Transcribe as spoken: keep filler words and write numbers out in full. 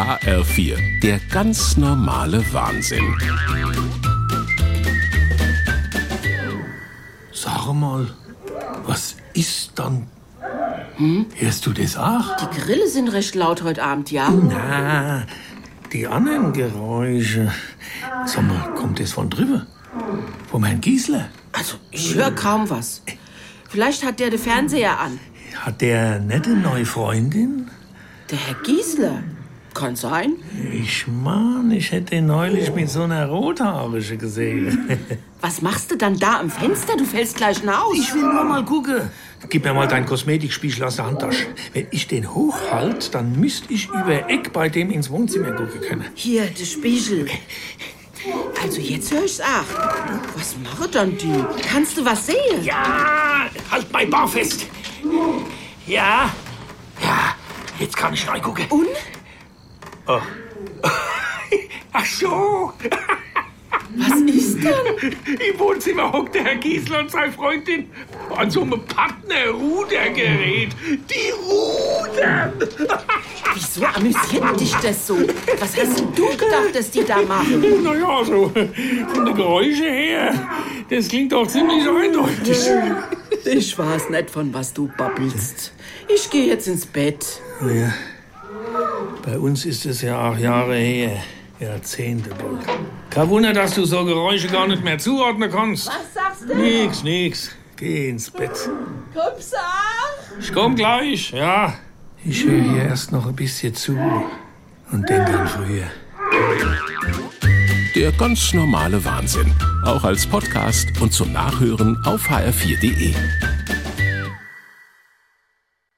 H R vier, der ganz normale Wahnsinn. Sag mal, was ist dann? Hm? Hörst du das auch? Die Grille sind recht laut heute Abend, ja? Na, die anderen Geräusche. Sag mal, kommt das von drüben? Vom Herrn Giesler? Also, ich höre kaum was. Vielleicht hat der den Fernseher an. Hat der nicht eine neue Freundin? Der Herr Giesler? Kann sein. Ich mein, ich hätte ihn neulich mit so einer Rothaarige gesehen. Was machst du dann da am Fenster? Du fällst gleich raus. Ich will nur mal gucken. Gib mir mal deinen Kosmetikspiegel aus der Handtasche. Wenn ich den hochhalte, dann müsste ich über Eck bei dem ins Wohnzimmer gucken können. Hier, der Spiegel. Also jetzt höre ich's auch. Was machen dann die? Kannst du was sehen? Ja, halt mein Bauch fest. Ja, ja, jetzt kann ich reingucken. Und? Oh. Ach so. Was ist denn? Im Wohnzimmer hockt der Herr Giesler und seine Freundin an so einem Partner-Rudergerät. Die rudern! Wieso amüsiert dich das so? Was hast denn du gedacht, dass die da machen? Naja, so von den Geräuschen her, das klingt doch ziemlich eindeutig. Ich weiß nicht, von was du babbelst. Ich gehe jetzt ins Bett. Ja, bei uns ist es ja auch Jahre her. Jahrzehnte bald. Kein Wunder, dass du so Geräusche gar nicht mehr zuordnen kannst. Was sagst du? Nix, nix. Geh ins Bett. Kommst du auch? Ich komm gleich, ja. Ich höre hier erst noch ein bisschen zu und denk an früher. Der ganz normale Wahnsinn. Auch als Podcast und zum Nachhören auf h r vier punkt d e.